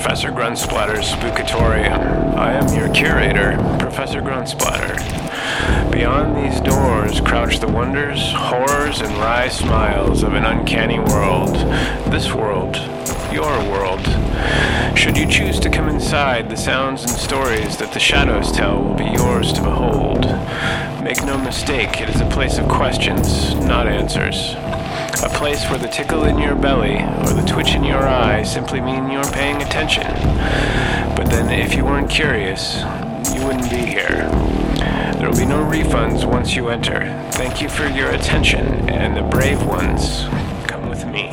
Professor Grunsplatter's Spookatorium. I am your curator, Professor Gruntsplatter. Beyond these doors crouch the wonders, horrors, and wry smiles of an uncanny world. This world, your world. Should you choose to come inside, the sounds and stories that the shadows tell will be yours to behold. Make no mistake, it is a place of questions, not answers. A place where the tickle in your belly or the twitch in your eye simply mean you're paying attention. But then if you weren't curious, you wouldn't be here. There will be no refunds once you enter. Thank you for your attention, and the brave ones, come with me.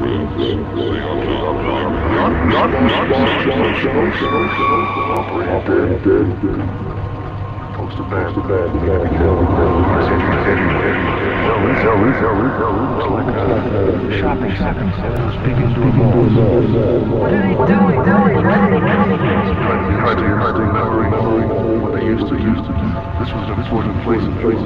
Shopping center speaking to a mall. What are they doing? Try to remembering what they used to do. This was an important place.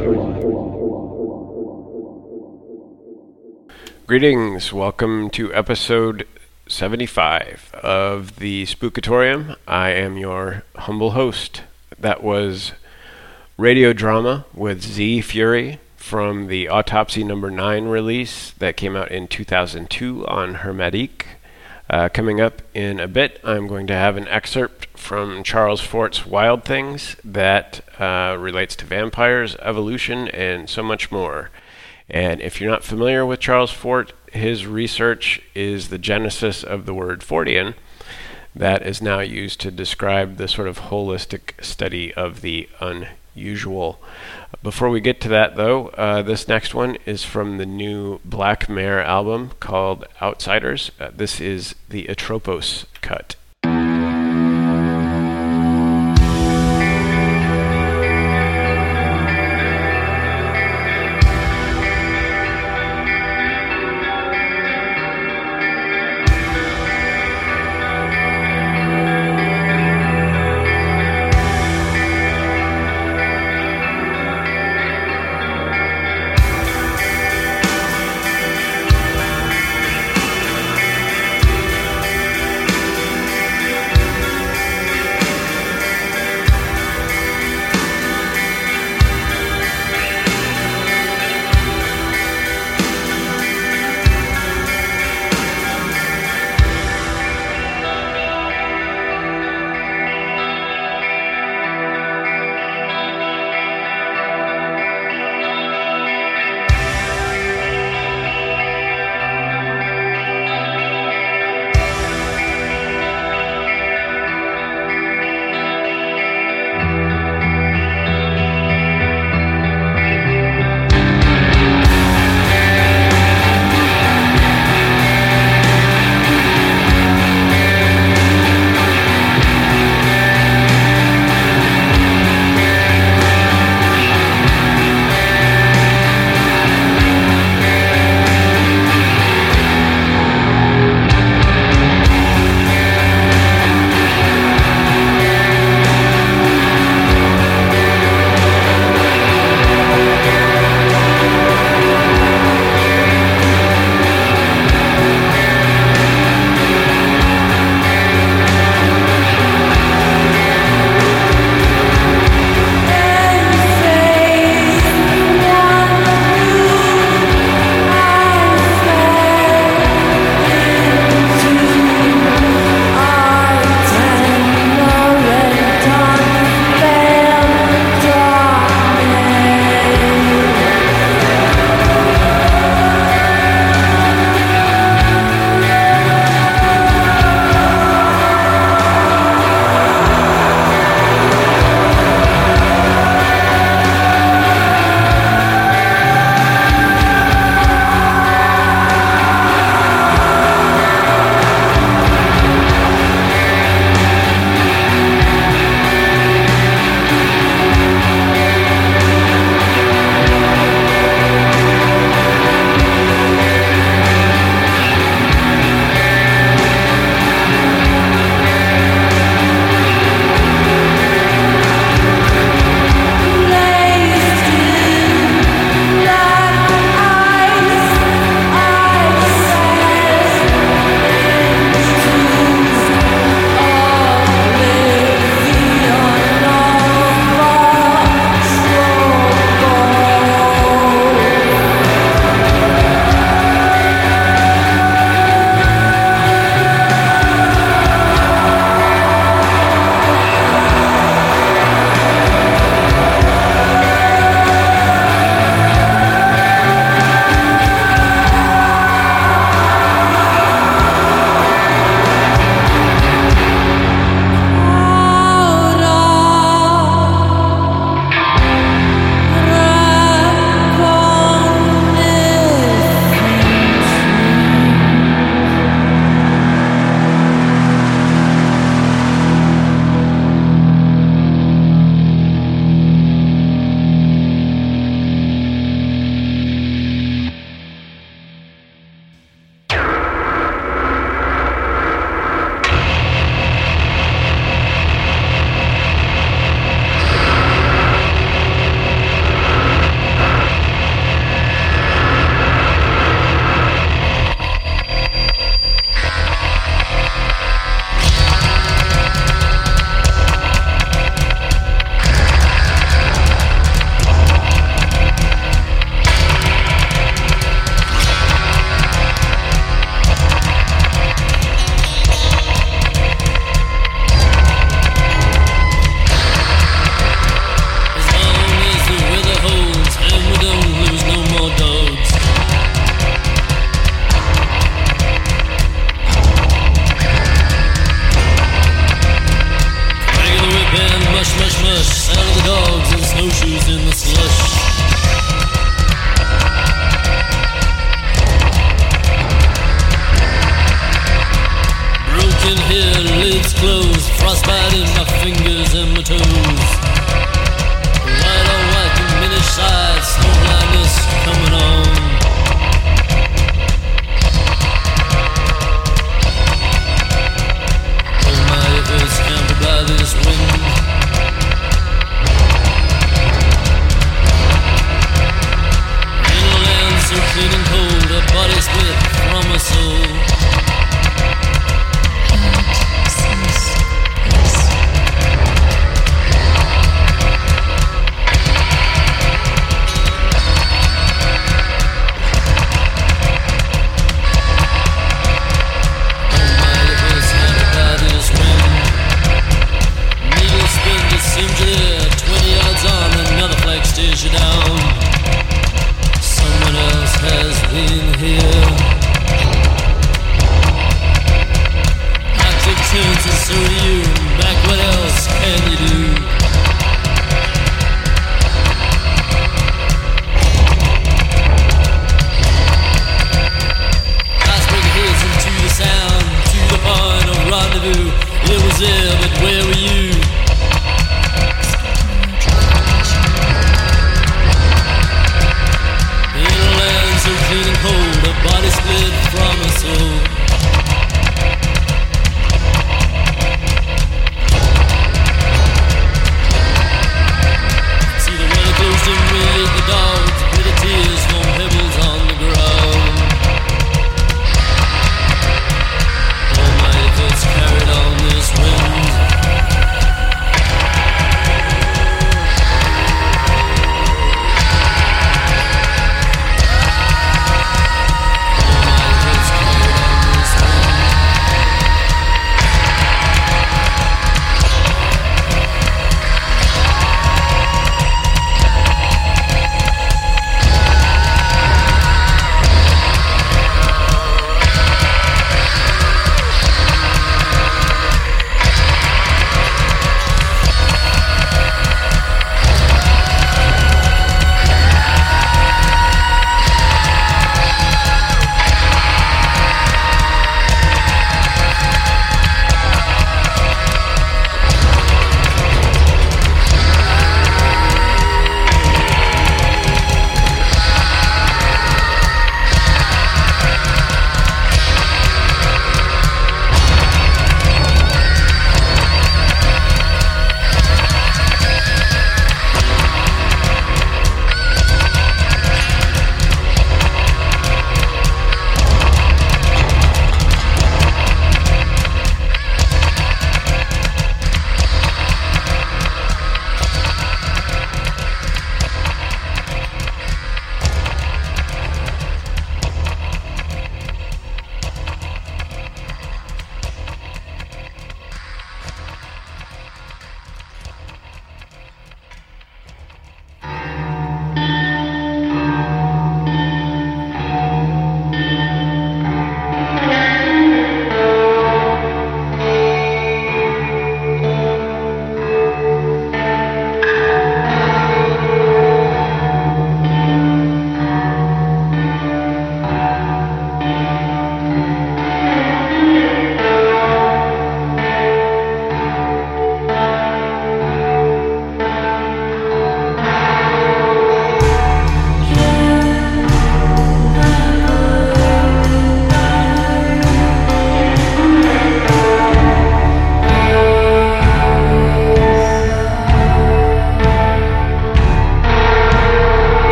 Greetings, welcome to episode 75 of the Spookatorium. I am your humble host. That was radio drama with Z Fury from the Autopsy No. 9 release that came out in 2002 on Hermetique. Coming up in a bit, I'm going to have an excerpt from Charles Fort's Wild Things that relates to vampires, evolution, and so much more. And if you're not familiar with Charles Fort, his research is the genesis of the word Fortean that is now used to describe the sort of holistic study of the unusual. Before we get to that, though, this next one is from the new Black Mare album called Outsiders. This is the Atropos cut.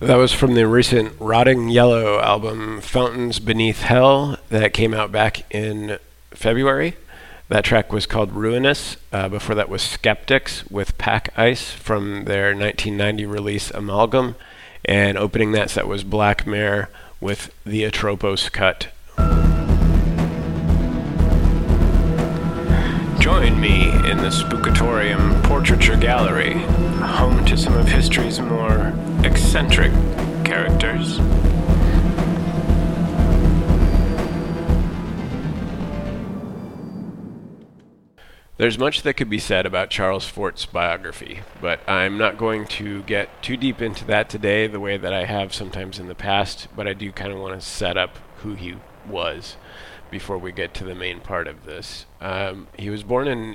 That was from the recent Rotting Yellow album, Fountains Beneath Hell, that came out back in February. That track was called Ruinous. Before that was Skeptics with Pack Ice from their 1990 release Amalgam. And opening that set was Black Mare with the Atropos Cut. Join me in the Spookatorium Portraiture Gallery, home to some of history's more eccentric characters. There's much that could be said about Charles Fort's biography, but I'm not going to get too deep into that today the way that I have sometimes in the past, but I do kind of want to set up who he was before we get to the main part of this. He was born in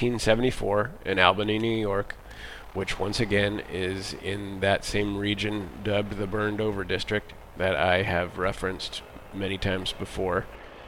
1874 in Albany, New York, which once again is in that same region dubbed the Burned Over District that I have referenced many times before.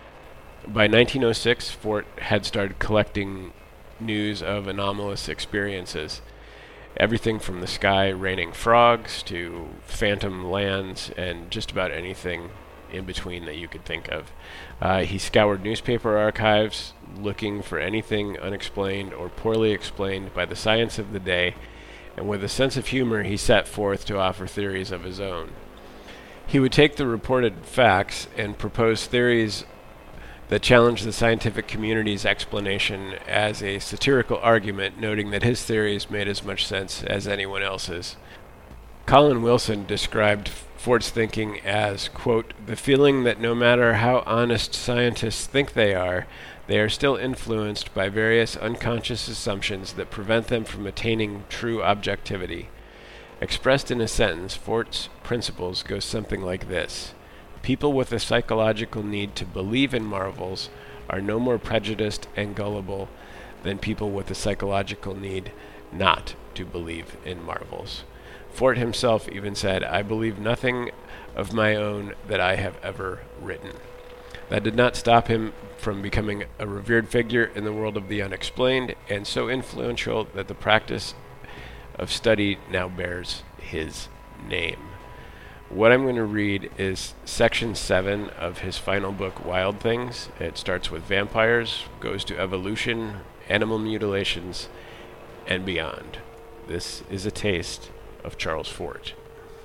By 1906, Fort had started collecting news of anomalous experiences. Everything from the sky raining frogs to phantom lands and just about anything in between that you could think of. He scoured newspaper archives looking for anything unexplained or poorly explained by the science of the day, and with a sense of humor he set forth to offer theories of his own. He would take the reported facts and propose theories that challenged the scientific community's explanation as a satirical argument, noting that his theories made as much sense as anyone else's. Colin Wilson described Fort's thinking as, quote, the feeling that no matter how honest scientists think they are still influenced by various unconscious assumptions that prevent them from attaining true objectivity. Expressed in a sentence, Fort's principles go something like this. People with a psychological need to believe in marvels are no more prejudiced and gullible than people with a psychological need not to believe in marvels. Fort himself even said, I believe nothing of my own that I have ever written. That did not stop him from becoming a revered figure in the world of the unexplained, and so influential that the practice of study now bears his name. What I'm going to read is section 7 of his final book, Wild Things. It starts with vampires, goes to evolution, animal mutilations, and beyond. This is a taste of Charles Fort.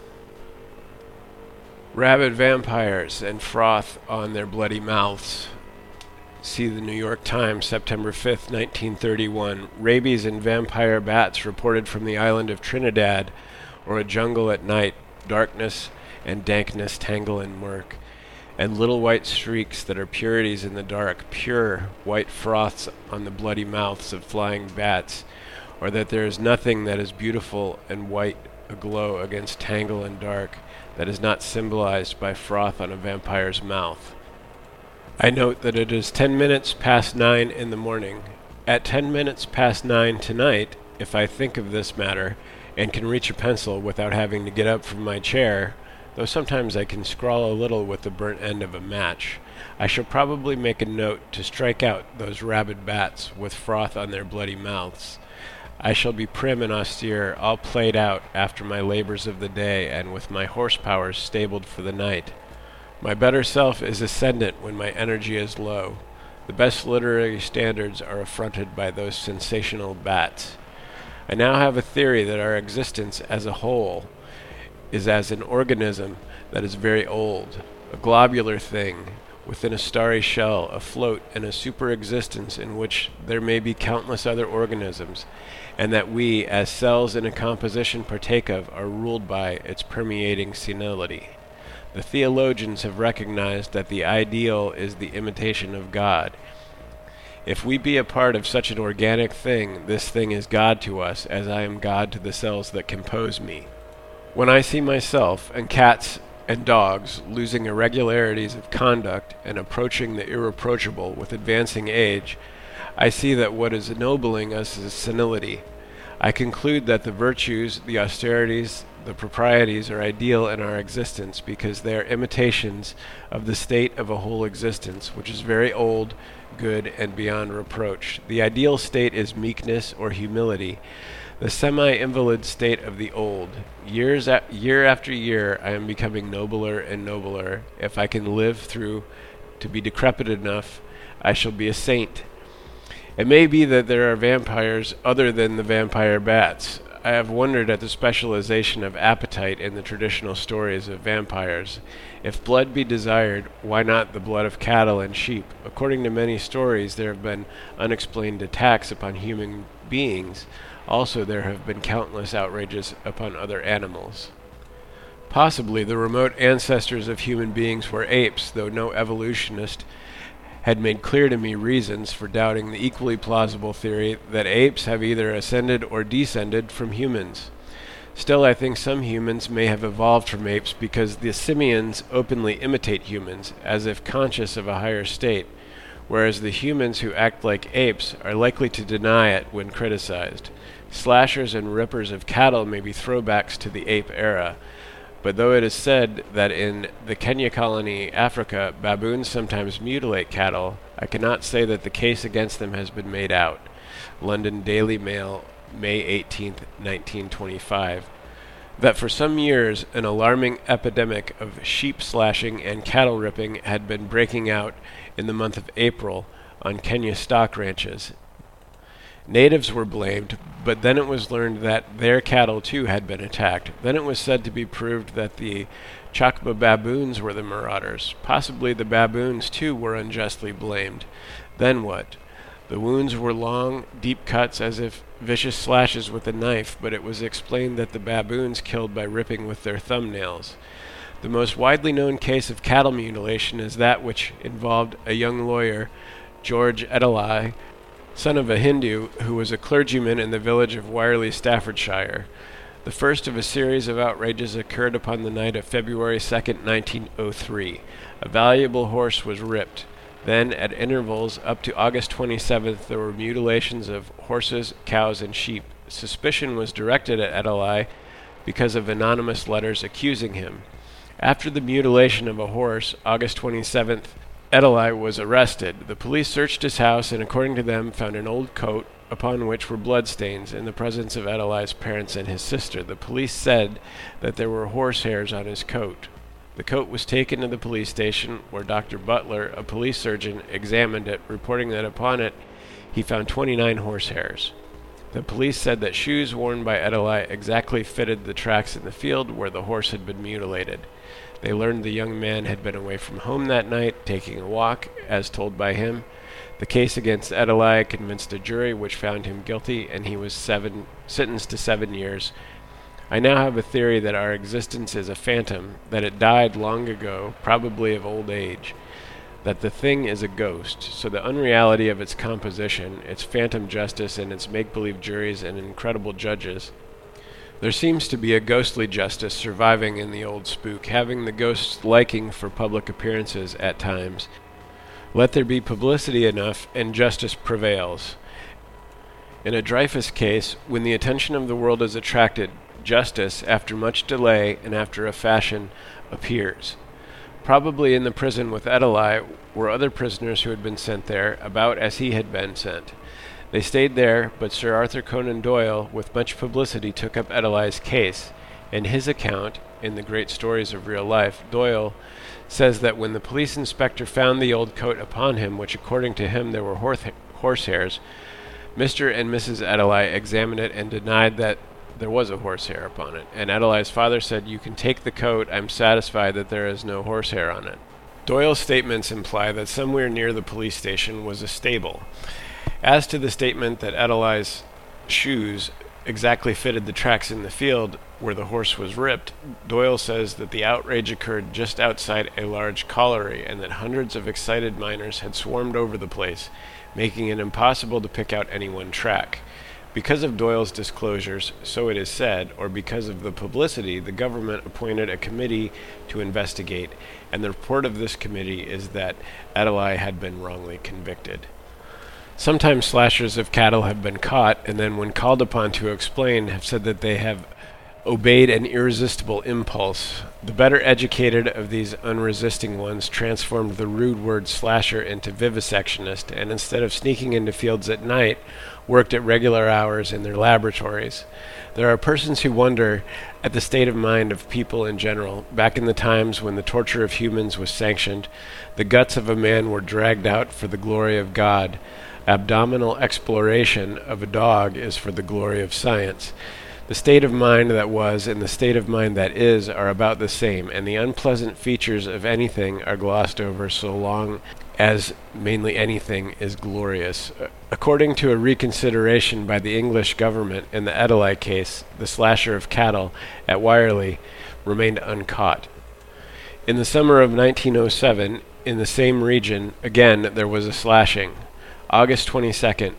Rabid vampires and froth on their bloody mouths. See the New York Times, September 5th, 1931. Rabies in vampire bats reported from the island of Trinidad, or a jungle at night. Darkness and dankness tangle in murk, and little white streaks that are purities in the dark, pure white froths on the bloody mouths of flying bats, or that there is nothing that is beautiful and white aglow against tangle and dark that is not symbolized by froth on a vampire's mouth. I note that it is 10 minutes past 9 in the morning. At 10 minutes past 9 tonight, if I think of this matter, and can reach a pencil without having to get up from my chair, though sometimes I can scrawl a little with the burnt end of a match, I shall probably make a note to strike out those rabid bats with froth on their bloody mouths. I shall be prim and austere, all played out after my labors of the day, and with my horsepower stabled for the night. My better self is ascendant when my energy is low. The best literary standards are affronted by those sensational bats. I now have a theory that our existence as a whole is as an organism that is very old, a globular thing within a starry shell, afloat in a super-existence in which there may be countless other organisms, and that we, as cells in a composition partake of, are ruled by its permeating senility. The theologians have recognized that the ideal is the imitation of God. If we be a part of such an organic thing, this thing is God to us, as I am God to the cells that compose me. When I see myself and cats and dogs losing irregularities of conduct and approaching the irreproachable with advancing age, I see that what is ennobling us is senility. I conclude that the virtues, the austerities, the proprieties are ideal in our existence because they are imitations of the state of a whole existence, which is very old, good, and beyond reproach. The ideal state is meekness or humility. The semi-invalid state of the old. Year after year, I am becoming nobler and nobler. If I can live through to be decrepit enough, I shall be a saint. It may be that there are vampires other than the vampire bats. I have wondered at the specialization of appetite in the traditional stories of vampires. If blood be desired, why not the blood of cattle and sheep? According to many stories, there have been unexplained attacks upon human beings. Also, there have been countless outrages upon other animals. Possibly the remote ancestors of human beings were apes, though no evolutionist had made clear to me reasons for doubting the equally plausible theory that apes have either ascended or descended from humans. Still, I think some humans may have evolved from apes because the simians openly imitate humans, as if conscious of a higher state, whereas the humans who act like apes are likely to deny it when criticized. Slashers and rippers of cattle may be throwbacks to the ape era, but though it is said that in the Kenya colony, Africa, baboons sometimes mutilate cattle, I cannot say that the case against them has been made out. London Daily Mail, May 18, 1925. That for some years an alarming epidemic of sheep slashing and cattle ripping had been breaking out in the month of April on Kenya stock ranches. Natives were blamed, but then it was learned that their cattle too had been attacked. Then it was said to be proved that the Chakma baboons were the marauders. Possibly the baboons too were unjustly blamed. Then what? The wounds were long, deep cuts as if vicious slashes with a knife, but it was explained that the baboons killed by ripping with their thumbnails. The most widely known case of cattle mutilation is that which involved a young lawyer, George Edelai, son of a Hindu who was a clergyman in the village of Wirely, Staffordshire. The first of a series of outrages occurred upon the night of February 2, 1903. A valuable horse was ripped. Then, at intervals up to August 27th, there were mutilations of horses, cows, and sheep. Suspicion was directed at Edelai because of anonymous letters accusing him. After the mutilation of a horse, August 27th, Edelai was arrested. The police searched his house and, according to them, found an old coat upon which were bloodstains in the presence of Edelai's parents and his sister. The police said that there were horsehairs on his coat. The coat was taken to the police station, where Dr. Butler, a police surgeon, examined it, reporting that upon it he found 29 horsehairs. The police said that shoes worn by Edelai exactly fitted the tracks in the field where the horse had been mutilated. They learned the young man had been away from home that night, taking a walk, as told by him. The case against Edelai convinced a jury which found him guilty, and he was sentenced to 7 years. I now have a theory that our existence is a phantom, that it died long ago, probably of old age, that the thing is a ghost, so the unreality of its composition, its phantom justice and its make-believe juries and incredible judges. There seems to be a ghostly justice surviving in the old spook, having the ghost's liking for public appearances at times. Let there be publicity enough, and justice prevails. In a Dreyfus case, when the attention of the world is attracted, justice, after much delay and after a fashion, appears. Probably in the prison with Edelai were other prisoners who had been sent there, about as he had been sent. They stayed there, but Sir Arthur Conan Doyle, with much publicity, took up Edelai's case. In his account, in the Great Stories of Real Life, Doyle says that when the police inspector found the old coat upon him, which according to him there were horsehairs, Mr. and Mrs. Edelai examined it and denied that there was a horsehair upon it. And Edelai's father said, "You can take the coat, I'm satisfied that there is no horsehair on it." Doyle's statements imply that somewhere near the police station was a stable. As to the statement that Edelai's shoes exactly fitted the tracks in the field where the horse was ripped, Doyle says that the outrage occurred just outside a large colliery and that hundreds of excited miners had swarmed over the place, making it impossible to pick out any one track. Because of Doyle's disclosures, so it is said, or because of the publicity, the government appointed a committee to investigate, and the report of this committee is that Edelai had been wrongly convicted. Sometimes slashers of cattle have been caught, and then when called upon to explain, have said that they have obeyed an irresistible impulse. The better educated of these unresisting ones transformed the rude word slasher into vivisectionist, and instead of sneaking into fields at night, worked at regular hours in their laboratories. There are persons who wonder at the state of mind of people in general. Back in the times when the torture of humans was sanctioned, the guts of a man were dragged out for the glory of God. Abdominal exploration of a dog is for the glory of science. The state of mind that was and the state of mind that is are about the same, and the unpleasant features of anything are glossed over so long as mainly anything is glorious. According to a reconsideration by the English government in the Edeli case, the slasher of cattle at Wirely remained uncaught. In the summer of 1907, in the same region, again there was a slashing. August 22nd,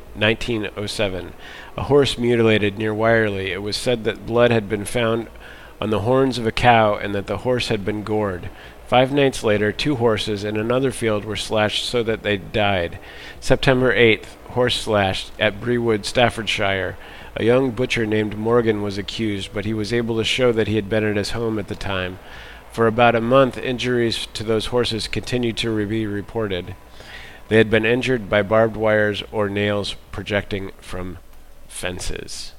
1907. A horse mutilated near Wirely. It was said that blood had been found on the horns of a cow and that the horse had been gored. 5 nights later, 2 horses in another field were slashed so that they died. September 8th, horse slashed at Brewood, Staffordshire. A young butcher named Morgan was accused, but he was able to show that he had been at his home at the time. For about a month, injuries to those horses continued to be reported. They had been injured by barbed wires or nails projecting from fences.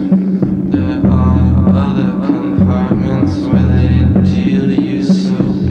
Where they deal you so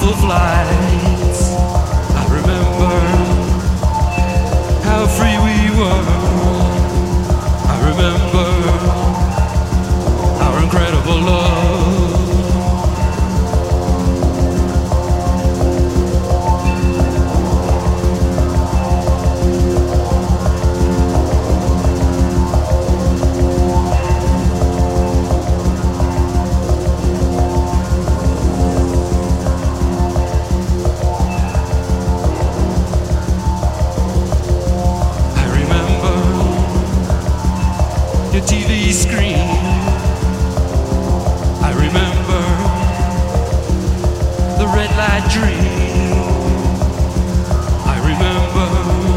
awful flights. I remember how free we were. I remember our incredible love. TV screen. I remember the red light dream. I remember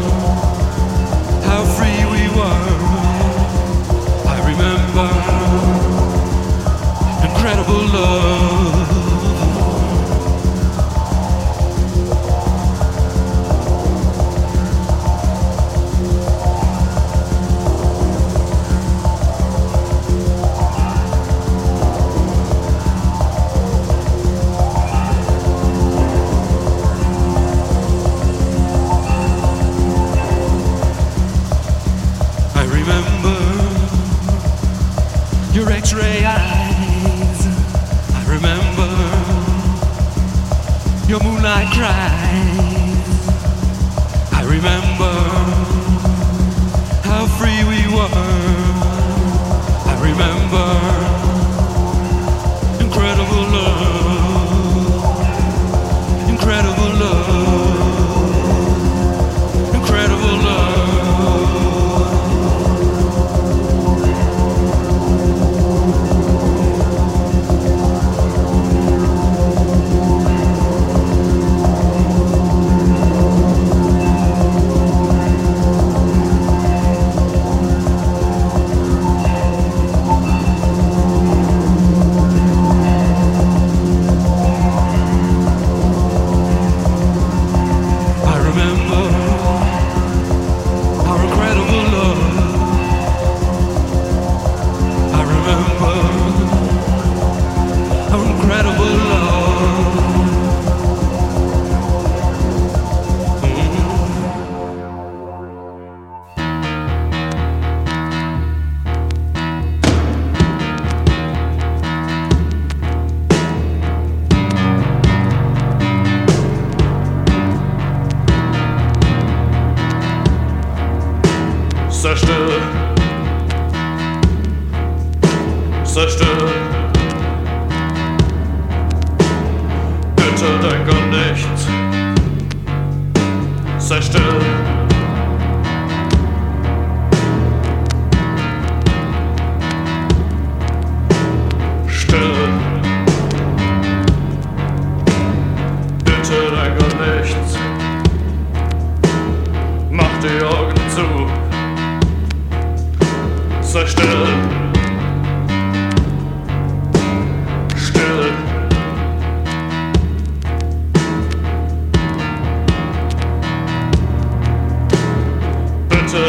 how free we were. I remember incredible love. Your X-ray eyes. I remember your moonlight cries. I remember how free we were. I remember incredible love, incredible love, incredible love. Sei still, sei still. Bitte denk an nichts. Sei still. Still. Bitte denk an nichts. Mach die Augen zu. Sei still. Still. Bitte.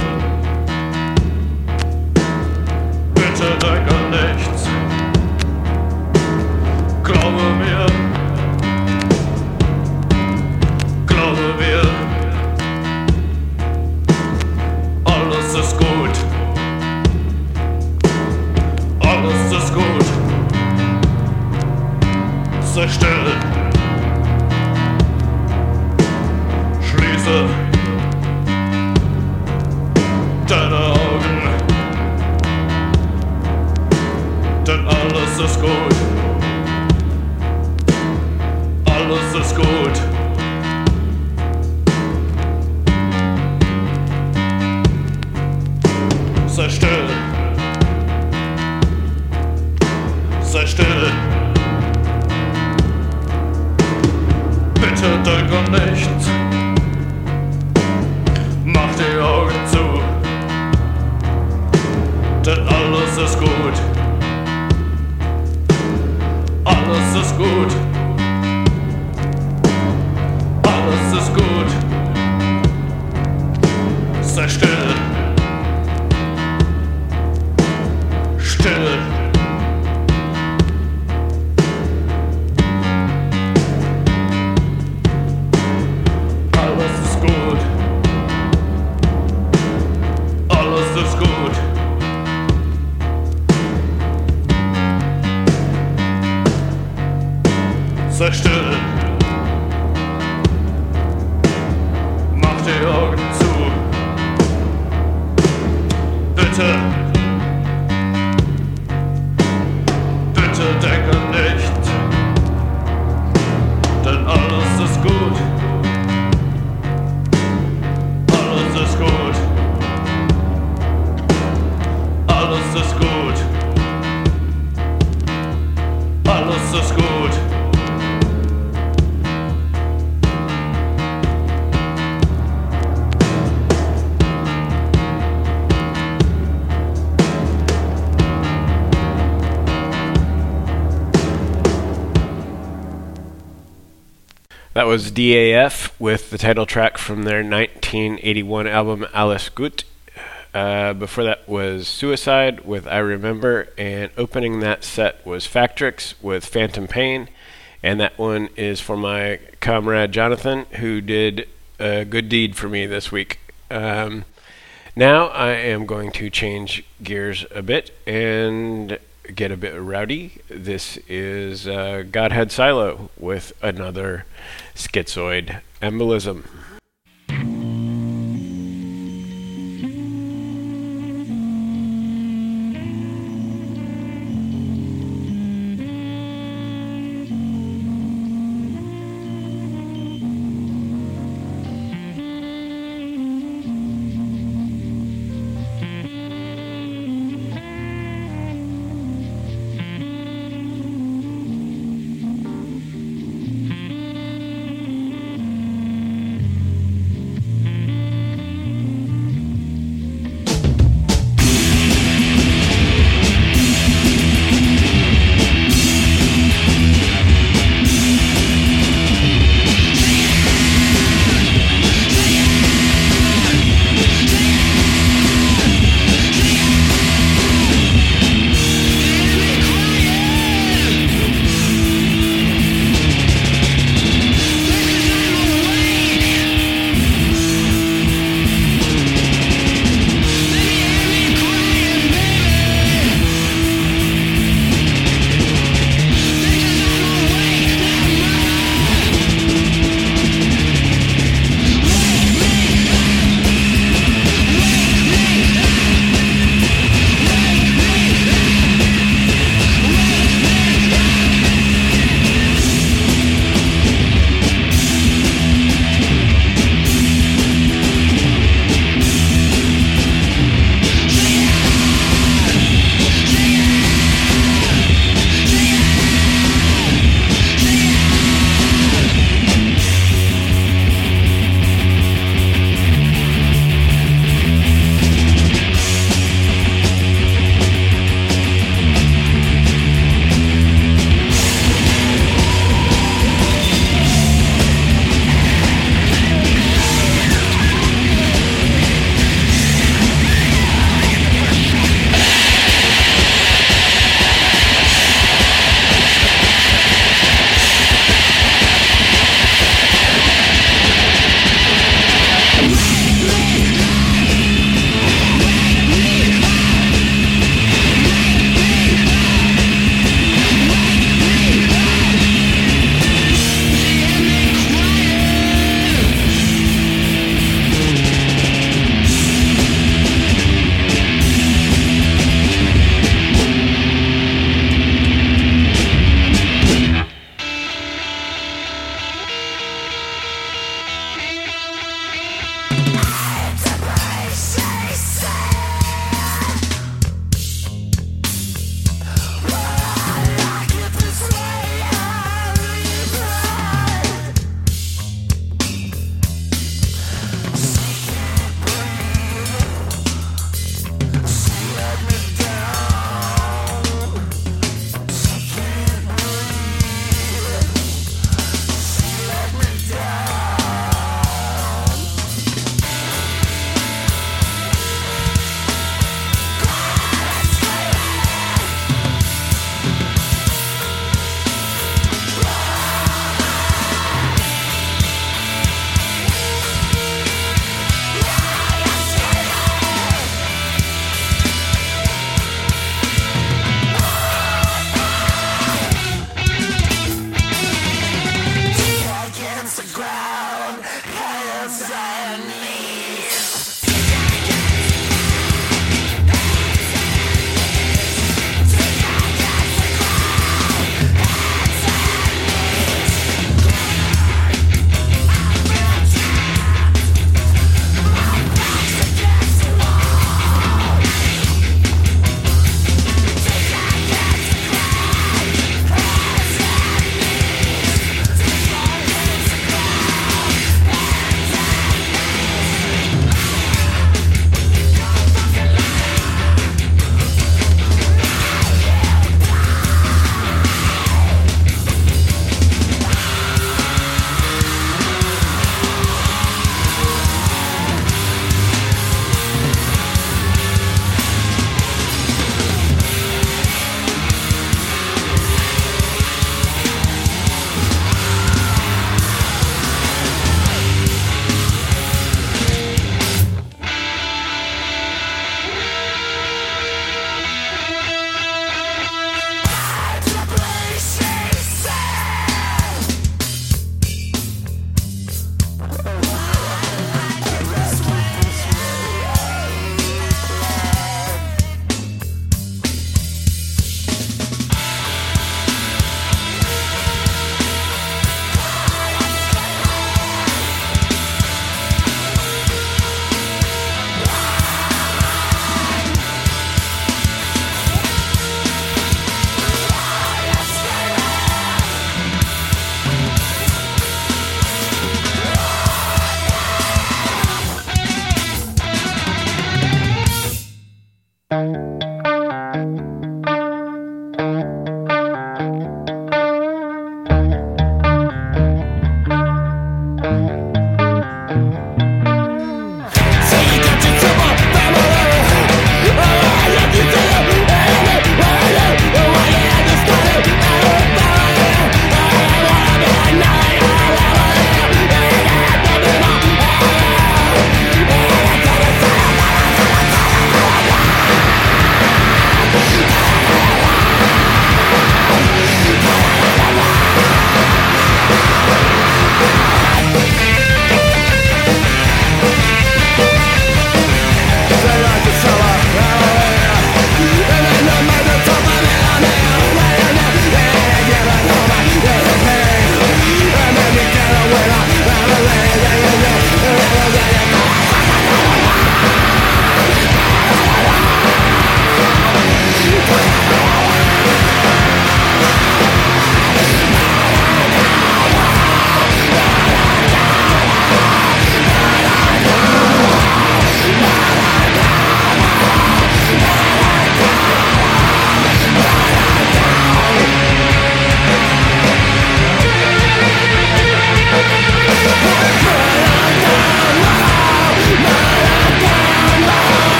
Bitte denk an nichts. Glaube mir. Glaube mir. Alles ist gut. Alles ist gut. Sei still. Schließe deine Augen. Denn alles ist gut. Alles ist gut. Sei still. Sei still. Bitte denk an nichts. Mach die Augen zu. Denn alles ist gut. Alles ist gut. Alles ist gut. Sei still. Still. zerstören. Mach die Augen zu. Bitte. Bitte denke nicht. Denn alles ist gut. Alles ist gut. Alles ist gut. Alles ist gut. That was DAF with the title track from their 1981 album Alles Gut. Before that was Suicide with I Remember, and opening that set was Factrix with Phantom Pain, and that one is for my comrade Jonathan, who did a good deed for me this week. Now I am going to change gears a bit and get a bit rowdy. This is Godhead Silo with another Schizoid Embolism.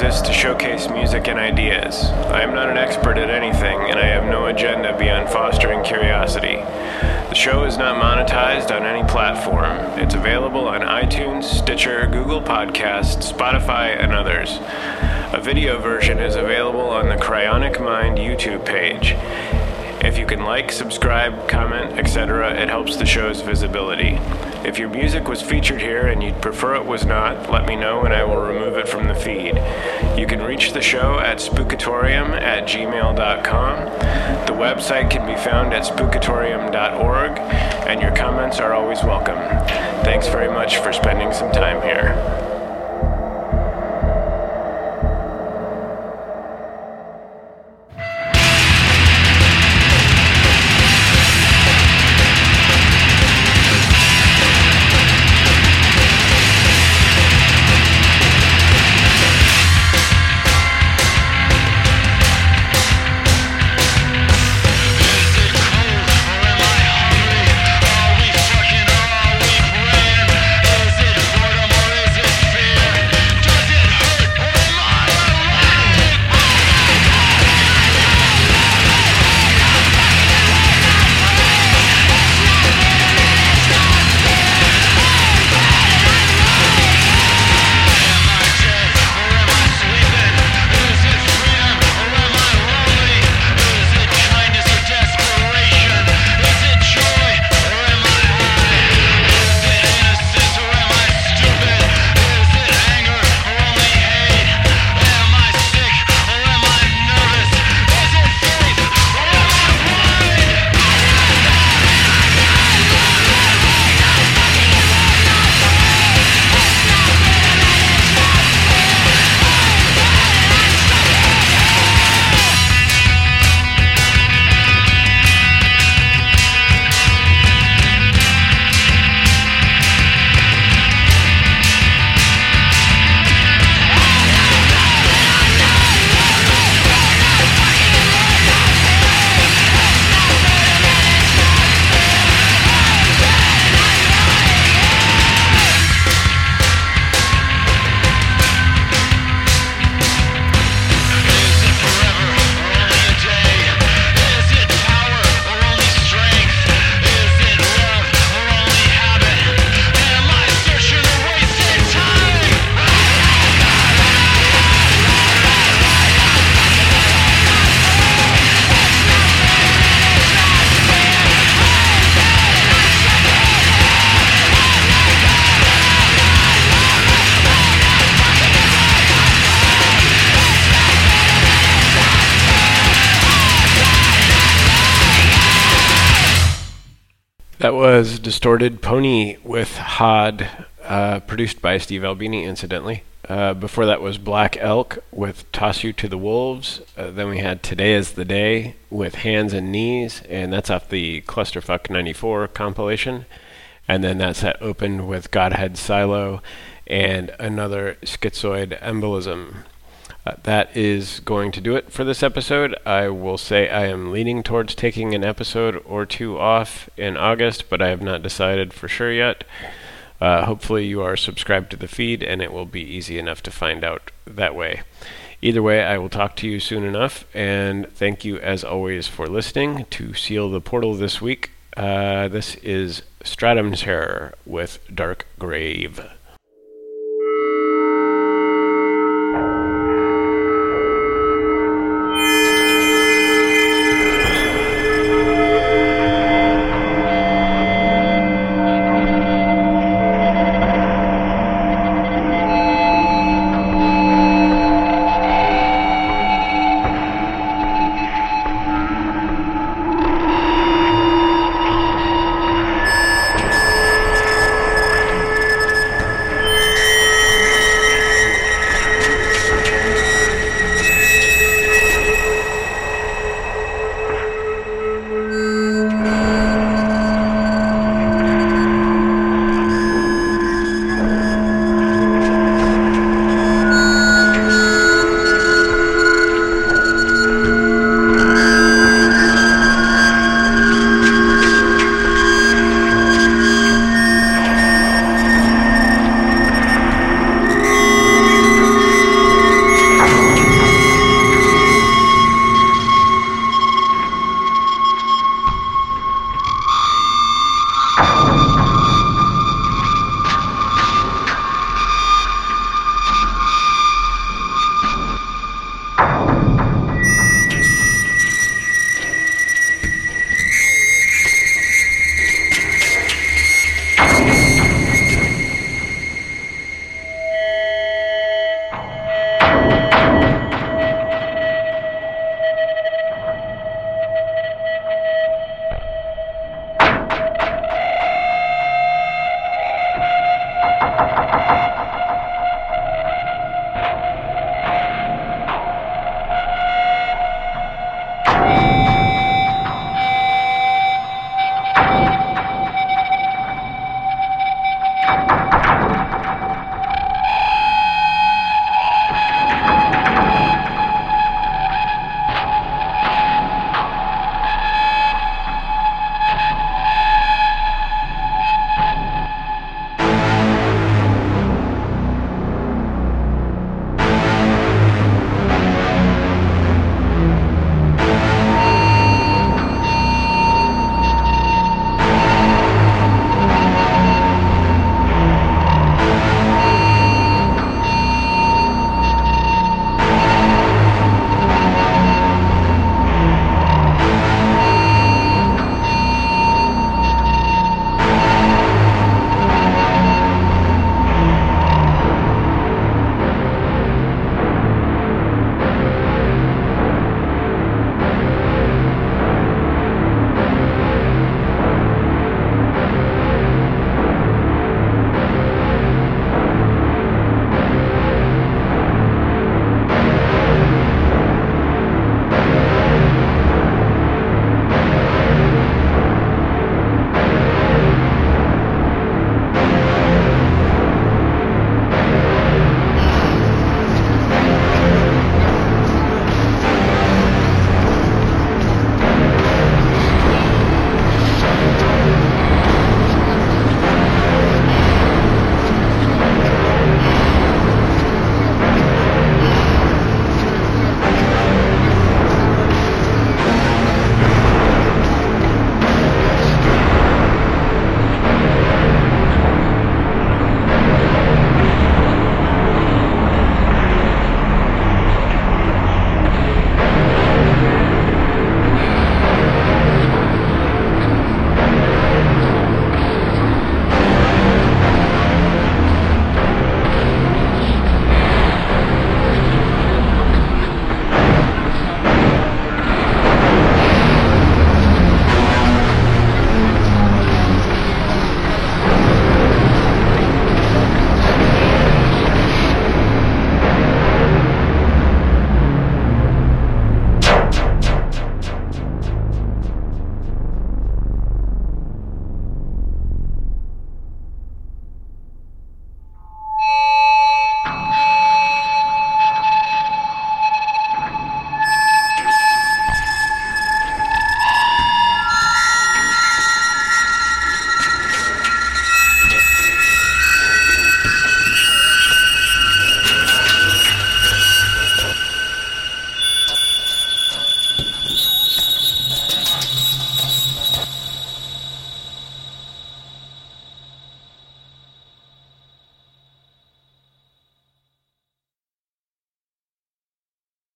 exists to showcase music and ideas. I am not an expert at anything, and I have no agenda beyond fostering curiosity. The show is not monetized on any platform. It's available on iTunes, Stitcher, Google Podcasts, Spotify, and others. A video version is available on the Cryonic Mind YouTube page. If you can like, subscribe, comment, etc., it helps the show's visibility. If your music was featured here and you'd prefer it was not, let me know and I will remove it from the feed. You can reach the show at spookatorium@gmail.com. The website can be found at spookatorium.org, and your comments are always welcome. Thanks very much for spending some time here. That was Distorted Pony with Hod, produced by Steve Albini, incidentally. Before that was Black Elk with Toss You to the Wolves. Then we had Today is the Day with Hands and Knees, and that's off the Clusterfuck 94 compilation. And then that set opened with Godhead Silo and Another Schizoid Embolism. That is going to do it for this episode. I will say I am leaning towards taking an episode or two off in August, but I have not decided for sure yet. Hopefully you are subscribed to the feed, and it will be easy enough to find out that way. Either way, I will talk to you soon enough, and thank you as always for listening. To seal the portal this week, this is Stratum Terror with Dark Grave.